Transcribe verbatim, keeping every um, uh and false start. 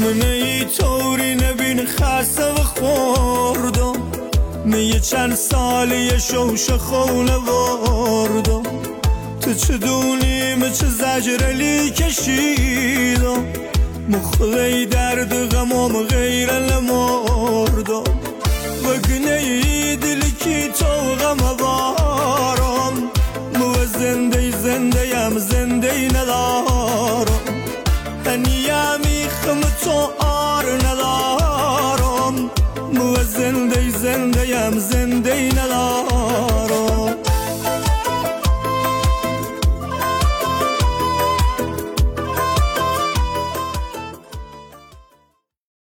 نه ای طوری نبین خسته و خوردم می چند سالی شوش خونه وردم تو چه دونیم چه زجرلی کشیدم مخلی درد غمام غیر لمردم وگنه ای دلی کی تو غم بارم مو زنده زنده یم زنده ندارم هنیامی خم تو آر ندارم مو زنده زنده یم زنده ندارم